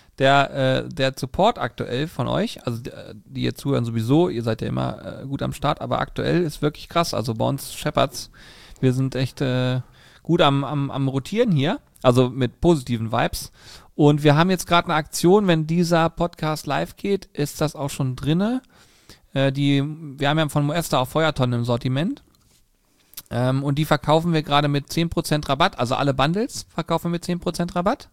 Der Support aktuell von euch, also die jetzt zuhören sowieso, ihr seid ja immer gut am Start, aber aktuell ist wirklich krass. Also bei uns Shepherds, wir sind echt gut am Rotieren hier, also mit positiven Vibes. Und wir haben jetzt gerade eine Aktion, wenn dieser Podcast live geht, ist das auch schon drinne. Wir haben ja von Moesta auch Feuertonnen im Sortiment. Und die verkaufen wir gerade mit 10% Rabatt, also alle Bundles verkaufen wir mit 10% Rabatt.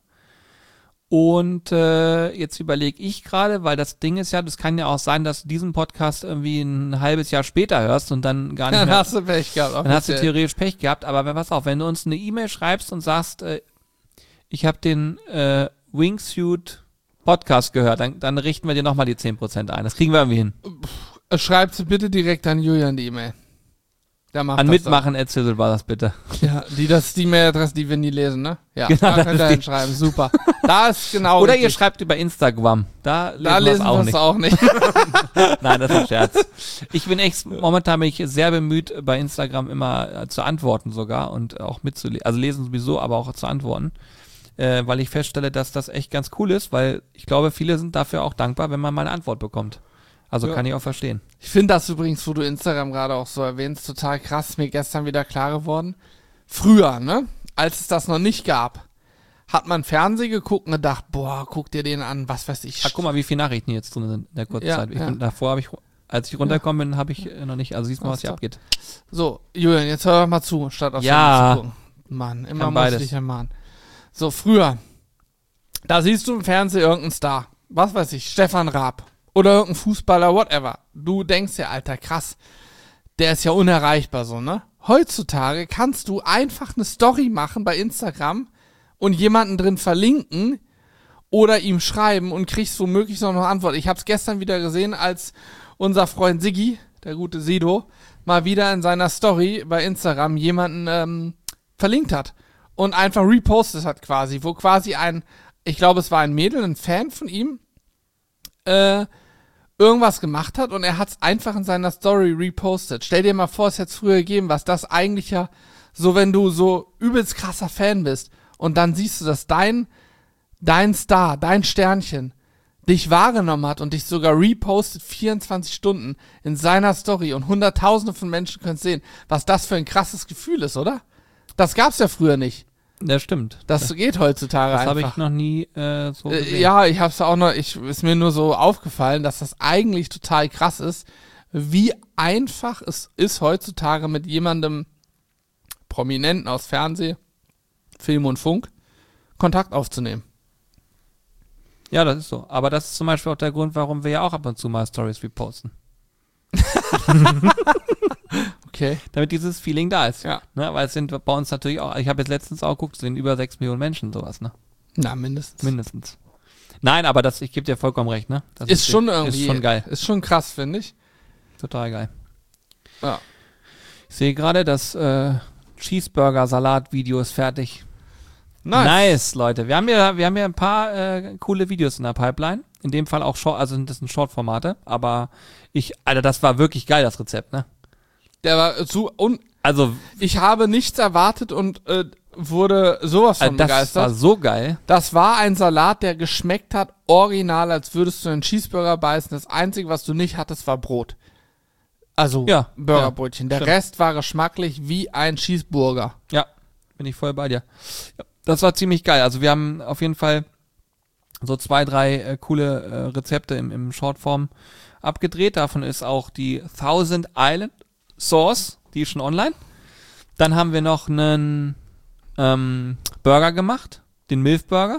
Und jetzt überlege ich gerade, weil das Ding ist ja, das kann ja auch sein, dass du diesen Podcast irgendwie ein halbes Jahr später hörst und dann gar nicht Dann mehr. hast du Pech gehabt. Dann hast du theoretisch Pech gehabt, aber pass auf, wenn du uns eine E-Mail schreibst und sagst, ich habe den Wingsuit Podcast gehört, dann richten wir dir nochmal die 10% ein. Das kriegen wir irgendwie hin. Schreibt sie bitte direkt an Julian die E-Mail. Der macht An das Mitmachen @ war das bitte. dann. Ja, das ist die Mailadresse, die wir nie lesen, ne? Ja, Genau, da das könnt ihr ist die. hinschreiben. Super. Da ist genau Oder richtig. ihr schreibt über Instagram. Da Da lesen lesen wir wir es es auch auch nicht. nicht. Nein, das ist ein Scherz. Ich bin echt, momentan bin ich sehr bemüht, bei Instagram immer zu antworten sogar und auch mitzulesen. Also lesen sowieso, aber auch zu antworten. Weil ich feststelle, dass das echt ganz cool ist, weil ich glaube, viele sind dafür auch dankbar, wenn man mal eine Antwort bekommt. Also Ja. kann ich auch verstehen. Ich finde das übrigens, wo du Instagram gerade auch so erwähnst, total krass. Mir gestern wieder klar geworden. Früher, ne? Als es das noch nicht gab, hat man Fernsehen geguckt und gedacht, boah, guck dir den an, was weiß ich. Ach, guck mal, wie viele Nachrichten jetzt drin sind in der kurzen Ja, Zeit. ja. Davor habe ich, als ich runtergekommen bin, habe ich noch nicht, also siehst du mal, was hier Ach so. abgeht. So, Julian, jetzt hör doch mal zu, statt auf Ja. Fernsehen zu gucken. Mann, immer Kann muss ich beides. dich ermahnen. So, früher, da siehst du im Fernsehen irgendeinen Star. Was weiß ich, Stefan Raab. Oder irgendein Fußballer, whatever. Du denkst ja, Alter, krass. Der ist ja unerreichbar so, ne? Heutzutage kannst du einfach eine Story machen bei Instagram und jemanden drin verlinken oder ihm schreiben und kriegst womöglich noch eine Antwort. Ich hab's gestern wieder gesehen, als unser Freund Siggi, der gute Sido, mal wieder in seiner Story bei Instagram jemanden verlinkt hat und einfach repostet hat quasi, wo quasi ich glaube es war ein Mädel, ein Fan von ihm, irgendwas gemacht hat und er hat es einfach in seiner Story repostet. Stell dir mal vor, es hätte es früher gegeben, was das eigentlich ja so, wenn du so übelst krasser Fan bist und dann siehst du, dass dein Star, dein Sternchen dich wahrgenommen hat und dich sogar repostet 24 Stunden in seiner Story und Hunderttausende von Menschen können sehen, was das für ein krasses Gefühl ist, oder? Das gab's ja früher nicht. Das stimmt. Das geht heutzutage Das einfach. habe ich noch nie so gesehen. Ja, ich hab's auch noch, ist mir nur so aufgefallen, dass das eigentlich total krass ist, wie einfach es ist heutzutage mit jemandem Prominenten aus Fernsehen, Film und Funk Kontakt aufzunehmen. Ja, das ist so. Aber das ist zum Beispiel auch der Grund, warum wir ja auch ab und zu mal Stories reposten. Okay. Damit dieses Feeling da ist. Ja. Ne? Weil es sind bei uns natürlich auch, ich habe jetzt letztens auch geguckt, es sind über 6 Millionen Menschen sowas, ne? Na, mindestens. Mindestens. Nein, aber ich gebe dir vollkommen recht, ne? Das Ist schon irgendwie. Ist schon geil. Ist schon krass, finde ich. Total geil. Ja. Ich sehe gerade, das Cheeseburger-Salat-Video ist fertig. Nice. Leute. Wir haben ja ein paar coole Videos in der Pipeline. In dem Fall auch Short, also das sind Short-Formate. Aber Alter, das war wirklich geil, das Rezept, ne? Der war Also, ich habe nichts erwartet und wurde sowas von das begeistert. war so geil. Das war ein Salat, der geschmeckt hat, original, als würdest du einen Cheeseburger beißen. Das Einzige, was du nicht hattest, war Brot. Also Ja, Burgerbrötchen. Der stimmt. Rest war geschmacklich wie ein Cheeseburger. Ja, bin ich voll bei dir. Ja, das war ziemlich geil. Also wir haben auf jeden Fall so 2, 3 coole Rezepte im Shortform abgedreht. Davon ist auch die Thousand Island Sauce, die ist schon online. Dann haben wir noch einen Burger gemacht, den Milf Burger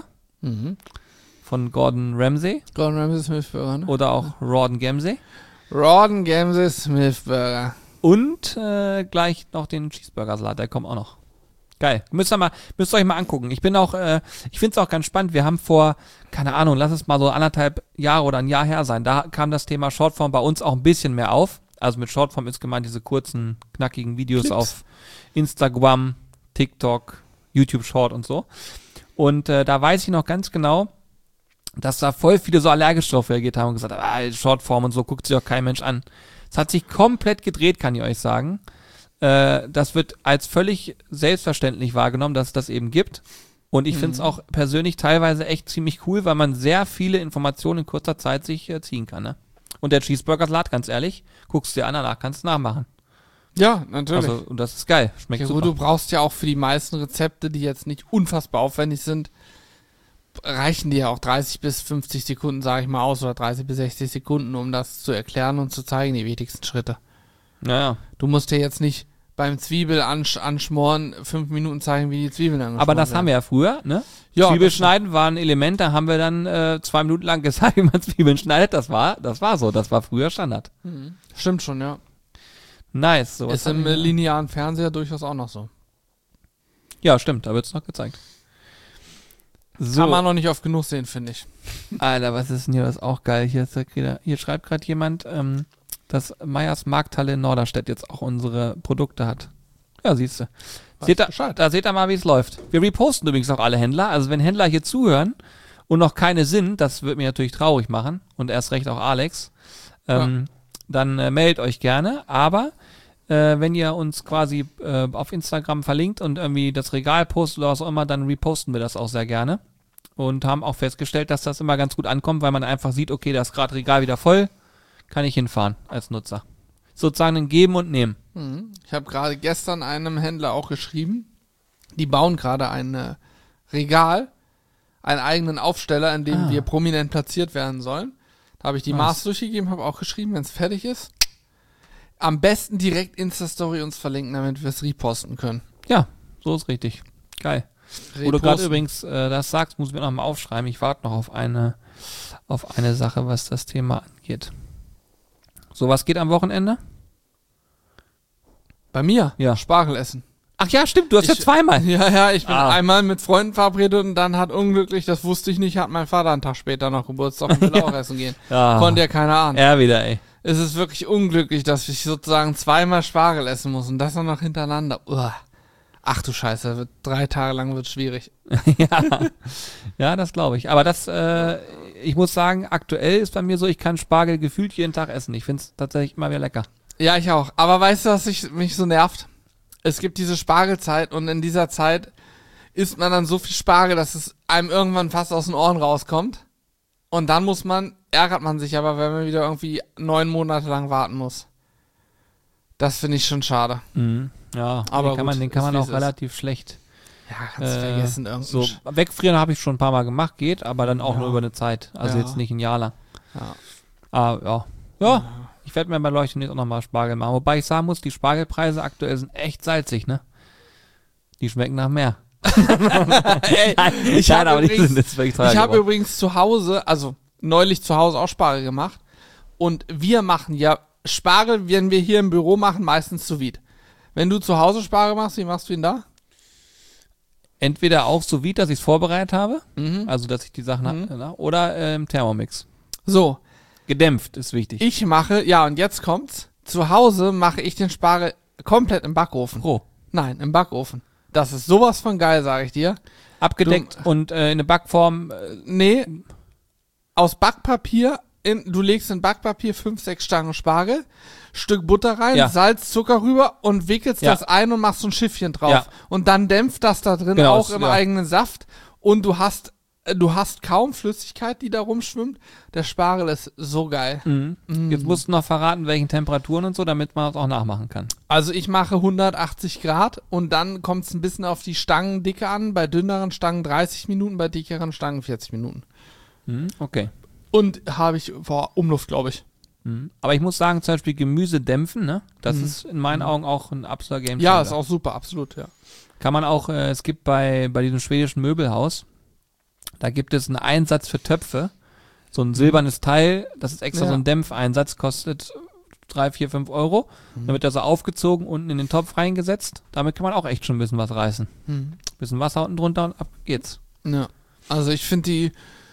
von Gordon Ramsay Gordon Ramsay Smith Burger, ne? oder auch Rawdon Gamsey. Rawdon Gamsey Smith Burger. Und gleich noch den Cheeseburger-Salat, der kommt auch noch. Geil. Müsst ihr euch mal angucken. Ich finde es auch ganz spannend. Wir haben vor, keine Ahnung, lass es mal so 1,5 Jahre oder ein Jahr her sein. Da kam das Thema Shortform bei uns auch ein bisschen mehr auf. Also mit Shortform ist gemeint diese kurzen, knackigen Videos Clips. auf Instagram, TikTok, YouTube Short und so. Und da weiß ich noch ganz genau, dass da voll viele so allergisch drauf reagiert haben und gesagt haben, Shortform und so, guckt sich auch kein Mensch an. Es hat sich komplett gedreht, kann ich euch sagen. Das wird als völlig selbstverständlich wahrgenommen, dass es das eben gibt. Und ich finde es auch persönlich teilweise echt ziemlich cool, weil man sehr viele Informationen in kurzer Zeit sich ziehen kann. Ne? Und der Cheeseburger-Salat, ganz ehrlich, guckst du dir an, danach kannst du nachmachen. Ja, natürlich. Also, und das ist geil. Schmeckt Ja, super. du brauchst ja auch für die meisten Rezepte, die jetzt nicht unfassbar aufwendig sind, reichen dir ja auch 30 bis 50 Sekunden, sage ich mal, aus, oder 30 bis 60 Sekunden, um das zu erklären und zu zeigen, die wichtigsten Schritte. Ja. Du musst dir jetzt nicht beim Zwiebel anschmoren 5 Minuten zeigen, wie die Zwiebeln angeschmoren Aber das haben wir ja früher, ne? Ja, Zwiebelschneiden war ein Element, da haben wir dann 2 Minuten lang gesagt, wie man Zwiebeln schneidet. Das war so, das war früher Standard. Stimmt schon, ja. Nice. Sowas Ist im linearen Fernseher durchaus auch noch so. Ja, stimmt, da wird's noch gezeigt. So, Kann man noch nicht oft genug sehen, finde ich. Alter, was ist denn hier, das ist auch geil. Hier schreibt gerade jemand, dass Meyers Markthalle in Norderstedt jetzt auch unsere Produkte hat. Ja, siehst du. Da seht ihr mal, wie es läuft. Wir reposten übrigens auch alle Händler. Also wenn Händler hier zuhören und noch keine sind, das wird mich natürlich traurig machen. Und erst recht auch Alex. Dann meldet euch gerne. Aber wenn ihr uns quasi auf Instagram verlinkt und irgendwie das Regal postet oder was auch immer, dann reposten wir das auch sehr gerne. Und haben auch festgestellt, dass das immer ganz gut ankommt, weil man einfach sieht, okay, da ist gerade Regal wieder voll, kann ich hinfahren als Nutzer. Sozusagen ein Geben und Nehmen. Ich habe gerade gestern einem Händler auch geschrieben, die bauen gerade ein Regal, einen eigenen Aufsteller, in dem wir prominent platziert werden sollen. Da habe ich die Maß durchgegeben, habe auch geschrieben, wenn es fertig ist, am besten direkt Insta-Story uns verlinken, damit wir es reposten können. Ja, so ist richtig. Geil. Wo du gerade übrigens das sagst, muss ich mir noch mal aufschreiben. Ich warte noch auf eine Sache, was das Thema angeht. So, was geht am Wochenende? Bei mir? Ja. Spargel essen. Ach ja, stimmt, du hast ja zweimal. Ja, ich bin einmal mit Freunden verabredet und dann hat unglücklich, das wusste ich nicht, hat mein Vater einen Tag später noch Geburtstag und will auch essen gehen. Ja. Konnte ja keiner ahnen. Er wieder, ey. Es ist wirklich unglücklich, dass ich sozusagen zweimal Spargel essen muss und das dann noch hintereinander. Uah. Ach du Scheiße, 3 Tage lang wird schwierig. Ja, das glaube ich. Aber ich muss sagen, aktuell ist bei mir so, ich kann Spargel gefühlt jeden Tag essen. Ich finde es tatsächlich immer wieder lecker. Ja, ich auch. Aber weißt du, was mich so nervt? Es gibt diese Spargelzeit und in dieser Zeit isst man dann so viel Spargel, dass es einem irgendwann fast aus den Ohren rauskommt. Und dann ärgert man sich aber, wenn man wieder irgendwie 9 Monate lang warten muss. Das finde ich schon schade. Ja, Aber den kann man ist, auch wie es relativ schlecht Ja, kannst du vergessen irgendwie. so wegfrieren habe ich schon ein paar Mal gemacht, geht, aber dann auch Ja. nur über eine Zeit. Also Ja. jetzt nicht ein Jahr lang. Ja. Ja. Ich werde mir bei Leuchten jetzt auch nochmal Spargel machen. Wobei ich sagen muss, die Spargelpreise aktuell sind echt salzig, ne? Die schmecken nach mehr. Ich habe übrigens übrigens zu Hause, also neulich zu Hause auch Spargel gemacht. Und wir machen ja Spargel, wenn wir hier im Büro machen, meistens sous vide. Wenn du zu Hause Spargel machst, wie machst du ihn da? entweder auch so vide, dass ich es vorbereitet habe, Mhm. also dass ich die Sachen oder im Thermomix. So, Gedämpft ist wichtig. ich mache, ja und jetzt kommt's, zu Hause mache ich den Spargel komplett im Backofen. Roh. Nein, im Backofen. Das ist sowas von geil, sage ich dir. Abgedeckt und in eine Backform. Nee, aus Backpapier du legst in Backpapier 5, 6 Stangen Spargel, Stück Butter rein, Ja. Salz, Zucker rüber und wickelst Ja. das ein und machst so ein Schiffchen drauf. Ja. Und dann dämpft das da drin Genau, auch das- im ja. eigenen Saft und du hast kaum Flüssigkeit, die da rumschwimmt. Der Spargel ist so geil. Jetzt musst du noch verraten, welchen Temperaturen und so, damit man das auch nachmachen kann. Also ich mache 180 Grad und dann kommt es ein bisschen auf die Stangendicke an. Bei dünneren Stangen 30 Minuten, bei dickeren Stangen 40 Minuten. Okay. Und habe ich Umluft, glaube ich. Aber ich muss sagen, zum Beispiel Gemüse dämpfen, ne? Das ist in meinen Augen auch ein absoluter Game Ja, ist auch super, absolut, ja. Kann man auch, es gibt bei diesem schwedischen Möbelhaus, da gibt es einen Einsatz für Töpfe. So ein silbernes Teil, das ist extra Ja. so ein Dämpfeinsatz, kostet 3, 4, 5 Euro. Dann wird er so aufgezogen, unten in den Topf reingesetzt. Damit kann man auch echt schon ein bisschen was reißen. Bisschen Wasser unten drunter und ab geht's. Ja. Also ich finde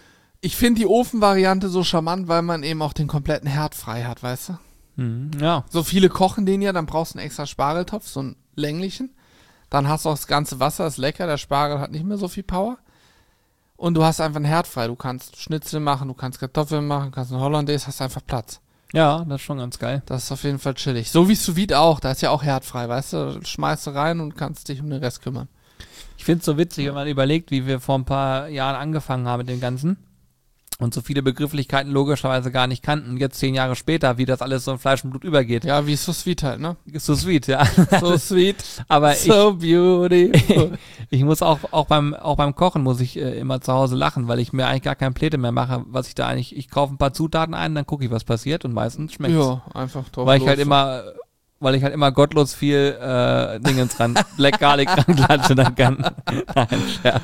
die Ofenvariante so charmant, weil man eben auch den kompletten Herd frei hat, weißt du? Ja, So viele kochen den ja, dann brauchst du einen extra Spargeltopf, so einen länglichen. Dann hast du auch das ganze Wasser, ist lecker, der Spargel hat nicht mehr so viel Power. Und du hast einfach einen Herd frei. Du kannst Schnitzel machen, du kannst Kartoffeln machen, du kannst einen Hollandaise, hast einfach Platz. ja, das ist schon ganz geil. Das ist auf jeden Fall chillig. So wie Sous Vide auch, da ist ja auch herdfrei, weißt du? Schmeißt du rein und kannst dich um den Rest kümmern. Ich finde es so witzig, wenn man überlegt, wie wir vor ein paar Jahren angefangen haben mit dem Ganzen und so viele Begrifflichkeiten logischerweise gar nicht kannten. Jetzt 10 Jahre später, wie das alles so in Fleisch und Blut übergeht. Ja, wie Sous Vide halt, ne? Ist so sweet, ja. So sweet, Aber so beautiful. ich muss auch beim Kochen muss ich immer zu Hause lachen, weil ich mir eigentlich gar keine Pläne mehr mache, was ich da eigentlich, ich kaufe ein paar Zutaten ein, dann gucke ich, was passiert und meistens schmeckt's. Ja, einfach drauf Weil ich los. halt immer gottlos viel Dingens ran, Black Garlic ranklatschen dann kann. Nein, Scherz.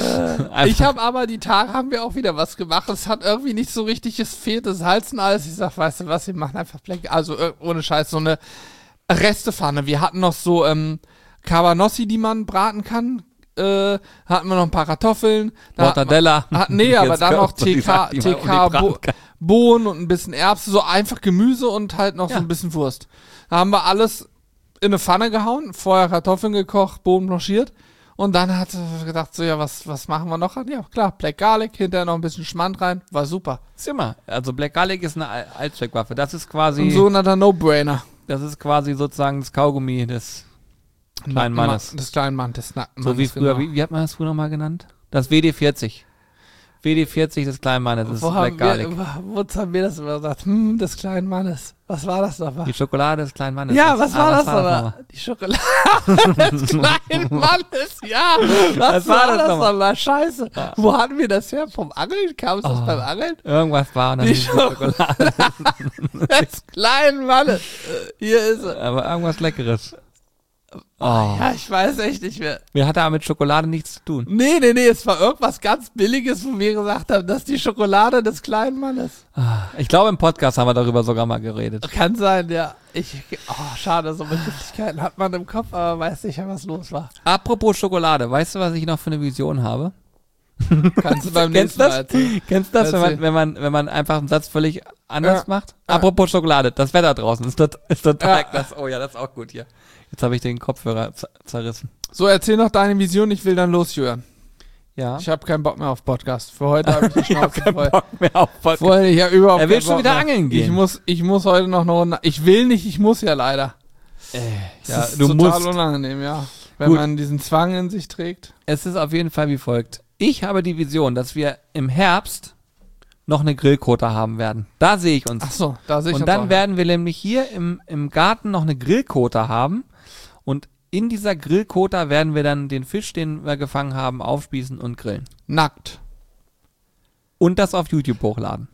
Ich habe aber, die Tage haben wir auch wieder was gemacht. Es hat irgendwie nicht so richtig, es fehlt das Salz und alles. Ich sag, weißt du was, wir machen einfach Black, also ohne Scheiß, so eine Restepfanne. Wir hatten noch so Cabanossi, die man braten kann. Hatten wir noch ein paar Kartoffeln. Mortadella. Nee, aber Jetzt dann noch kommt so die Sache, die man um die braten kann. Bohnen und ein bisschen Erbsen, so einfach Gemüse und halt noch so Ja. ein bisschen Wurst. Da haben wir alles in eine Pfanne gehauen, vorher Kartoffeln gekocht, Bohnen blanchiert und dann hat er gedacht, so ja, was machen wir noch? Ja, klar, Black Garlic, hinterher noch ein bisschen Schmand rein, war super. Ist immer. Also Black Garlic ist eine Allzweckwaffe. Das ist quasi, Und so ein No-Brainer. das ist quasi sozusagen das Kaugummi des kleinen Mannes. Des kleinen Mannes, des nackten So wie Mannes, früher, genau. wie hat man das früher nochmal genannt? Das WD-40. WD-40 des kleinen Mannes, das ist Black Garlic. Wozu haben wir das immer gesagt? Des kleinen Mannes. Was war das nochmal? Die Schokolade des kleinen Mannes. Ja, was war das nochmal? nochmal? Die Schokolade des kleinen Mannes, ja. Was war war das das nochmal? Scheiße. Ja. Wo hatten wir das her? Vom Angeln? Kam es das Oh. beim Angeln? Irgendwas war und dann Die hieß die Schokolade. Des kleinen Mannes. Hier ist er. Aber irgendwas Leckeres. Oh. Ja, ich weiß echt nicht mehr. Mir hat er mit Schokolade nichts zu tun. Nee, es war irgendwas ganz Billiges, wo wir gesagt haben, das ist die Schokolade des kleinen Mannes. Ich glaube, im Podcast haben wir darüber sogar mal geredet. Kann sein, ja. Schade, so Begrifflichkeiten hat man im Kopf, aber weiß nicht, was los war. Apropos Schokolade, weißt du, was ich noch für eine Vision habe? Kannst du beim Kennst nächsten Mal das? erzählen. Kennst du das, Erzähl. wenn man einfach einen Satz völlig anders Ja. macht? Apropos Schokolade, das Wetter draußen ist total Ja. klasse. Oh ja, das ist auch gut hier. Jetzt habe ich den Kopfhörer zerrissen. So, erzähl noch deine Vision, ich will dann los, Jörn. Ja. Ich habe keinen Bock mehr auf Podcast. Für heute habe ich die Schnauze voll. mehr auf Podcast. Vorher, ich habe überhaupt Er will keinen schon Bock wieder mehr. angeln gehen. Ich muss heute noch eine Runde. Ich will nicht, ich muss ja leider. Ja, Das ist du total musst. unangenehm, ja. Wenn Gut. man diesen Zwang in sich trägt. Es ist auf jeden Fall wie folgt. Ich habe die Vision, dass wir im Herbst noch eine Grillquote haben werden. Da sehe ich uns. Ach so, da sehe ich Und uns dann auch. werden wir nämlich hier im Garten noch eine Grillquote haben. Und in dieser Grillquote werden wir dann den Fisch, den wir gefangen haben, aufspießen und grillen. Nackt. Und das auf YouTube hochladen.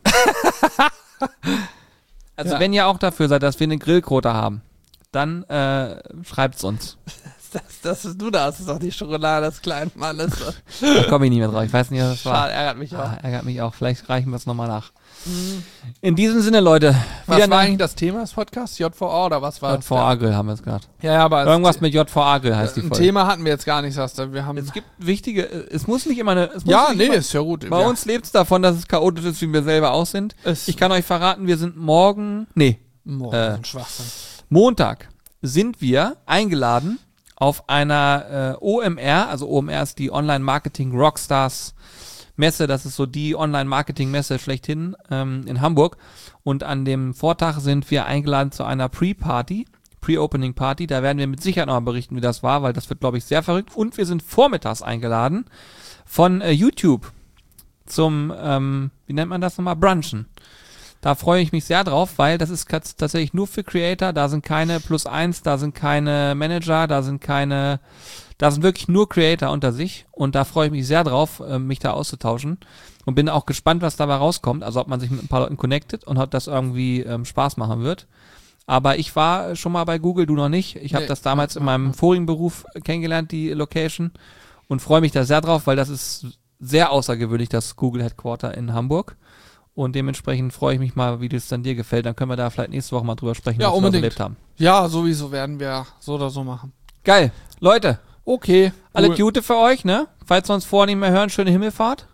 Also Ja. wenn ihr auch dafür seid, dass wir eine Grillquote haben, dann schreibt's uns. Das ist du da, das ist doch die Schokolade des kleinen Mannes. Da komme ich nicht mehr drauf. Ich weiß nicht, was das war. Schade, ärgert mich auch. Ärgert mich auch. Vielleicht reichen wir es nochmal nach. In diesem Sinne, Leute. Was wieder war eine eigentlich das Thema des Podcasts? JVA oder was war das? JVA-Grill haben wir jetzt gerade. Ja, aber Irgendwas mit JVA-Grill heißt die ein Folge. Thema hatten wir jetzt gar nicht, sagst du. Wir haben Es gibt wichtige, es muss nicht immer eine, es muss ja, nicht nee, immer, ist ja gut. bei ja. uns lebt es davon, dass es chaotisch ist, wie wir selber auch sind. Ich kann euch verraten, wir sind Schwachsinn. Montag sind wir eingeladen auf einer OMR, also OMR ist die Online Marketing Rockstars Messe, das ist so die Online-Marketing-Messe schlechthin in Hamburg. Und an dem Vortag sind wir eingeladen zu einer Pre-Opening-Party. Da werden wir mit Sicherheit noch mal berichten, wie das war, weil das wird, glaube ich, sehr verrückt. Und wir sind vormittags eingeladen von YouTube zum, wie nennt man das nochmal, Brunchen. Da freue ich mich sehr drauf, weil das ist tatsächlich nur für Creator. Da sind keine +1, da sind keine Manager, da sind wirklich nur Creator unter sich. Und da freue ich mich sehr drauf, mich da auszutauschen. Und bin auch gespannt, was dabei rauskommt. Also ob man sich mit ein paar Leuten connectet und ob das irgendwie Spaß machen wird. Aber ich war schon mal bei Google, du noch nicht. Ich habe das damals in meinem vorigen Beruf kennengelernt, die Location. Und freue mich da sehr drauf, weil das ist sehr außergewöhnlich, das Google Headquarter in Hamburg. Und dementsprechend freue ich mich mal, wie das dann dir gefällt. Dann können wir da vielleicht nächste Woche mal drüber sprechen, Ja, was wir unbedingt erlebt haben. Ja, sowieso werden wir so oder so machen. Geil. Leute, Okay. alle cool. Gute für euch, ne? Falls wir uns vorher nicht mehr hören, schöne Himmelfahrt.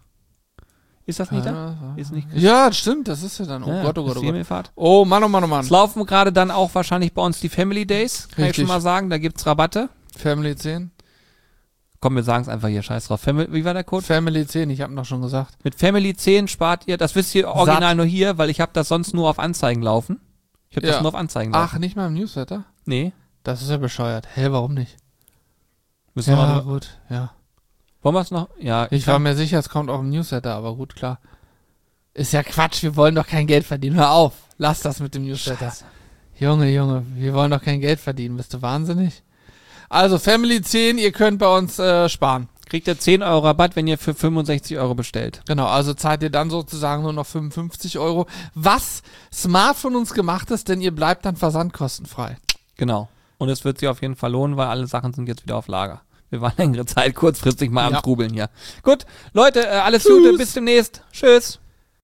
Ist das nicht da? Ist nicht Ja, stimmt, das ist ja dann. Oh Ja, Gott, oh ist Gott, oh die Gott. Himmelfahrt. Oh Mann, oh Mann, oh Mann. Es laufen gerade dann auch wahrscheinlich bei uns die Family Days. Kann ich Richtig. schon mal sagen. Da gibt's Rabatte. Family 10. Komm, wir sagen es einfach hier. Scheiß drauf. Wie war der Code? Family 10, ich habe noch schon gesagt. Mit Family 10 spart ihr, das wisst ihr original nur hier, weil ich habe das sonst nur auf Anzeigen laufen. Ich habe das Ja. nur auf Anzeigen laufen. Ach, nicht mal im Newsletter? Nee. Das ist ja bescheuert. Hä, warum nicht? Müssen wir Ja, mal gut, ja. wollen wir es noch? Ja. Ich war mir sicher, es kommt auch im Newsletter, aber gut, klar. Ist ja Quatsch, wir wollen doch kein Geld verdienen. Hör auf, lass das mit dem Newsletter. Scheiße. Junge, wir wollen doch kein Geld verdienen. Bist du wahnsinnig? Also, Family 10, ihr könnt bei uns sparen. Kriegt ihr 10 Euro Rabatt, wenn ihr für 65 Euro bestellt. Genau, also zahlt ihr dann sozusagen nur noch 55 Euro. Was smart von uns gemacht ist, denn ihr bleibt dann versandkostenfrei. Genau. Und es wird sich auf jeden Fall lohnen, weil alle Sachen sind jetzt wieder auf Lager. Wir waren längere Zeit kurzfristig mal am Ja. Trubeln hier. Gut, Leute, alles Gute, bis demnächst. Tschüss.